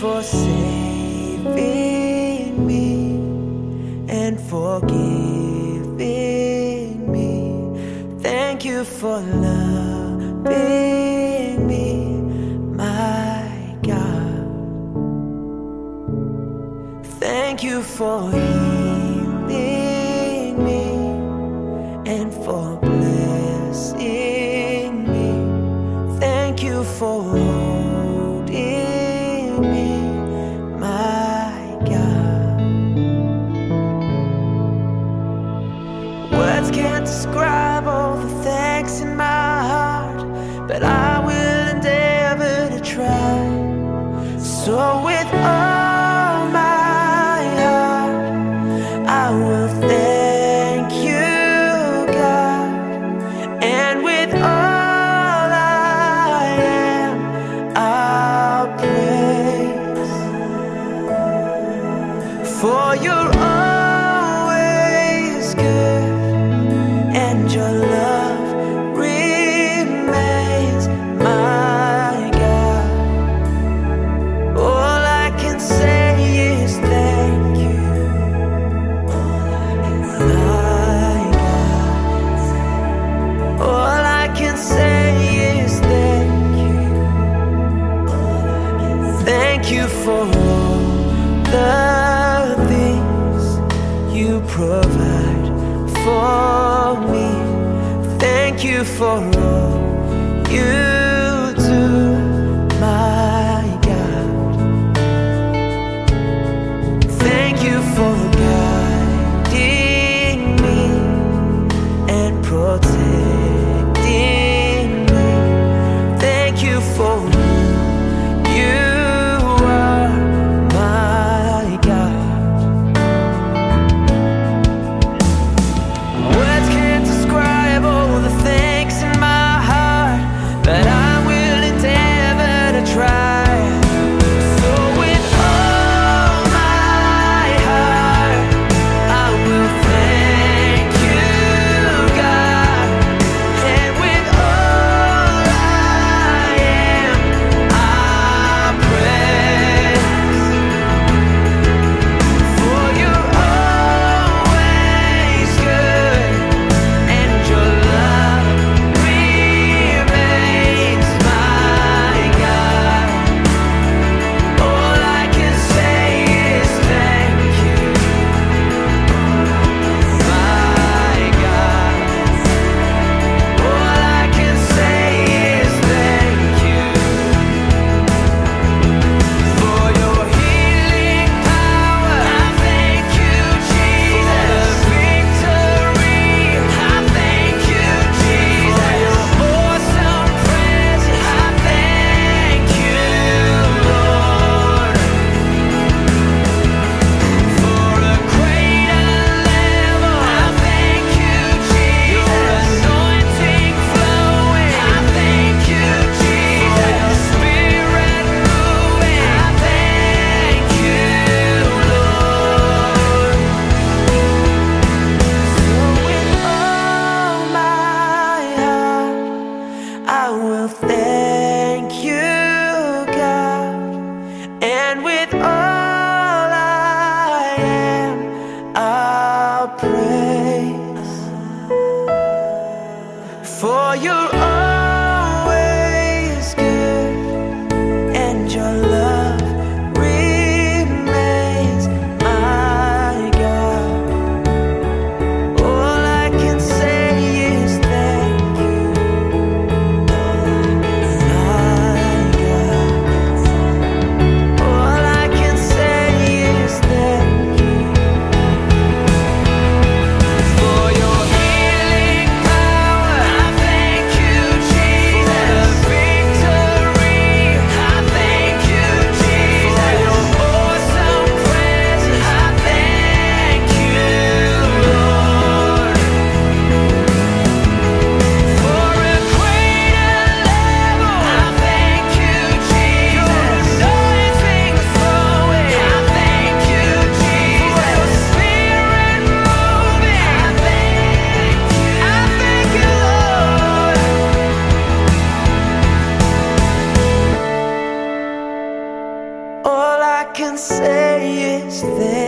for saving me and forgiving me. Thank you for loving me, my God. Thank you for healing me and for blessing me. Thank you for holding me, my God. Words can't describe all the thanks in my heart, but I will endeavor to try. So with all my heart, I will thank you, God, and with all I am, I'll praise. For you're always good, and your love remains, my God. All I can say is thank you, my God. All I can say is thank you. Thank you for all the things you provide for me. Thank you for all you do, my God. Thank you for guiding me and protecting me. Thank you for who you are, my God. Words can't describe all the thanks in my heart, but I will endeavor to try. So with all my heart, I will thank you, God, and with all I am, I'll praise. For you're always good, and your love remains, my God. All I can say is thank you, my God. All I can say is thank you for your healing power. I thank you, Jesus. For the victory, I thank you, Jesus. For your awesome presence, I thank you, Lord. For a greater level, I thank you, Jesus. Your anointing flowing, I thank you, Jesus. For your spirit moving, I thank you, Lord. So with all my heart, I will thank you, God, and with all I am, I'll praise. For you're always good, and your love remains, my God. All I can say is thank you, can say is thank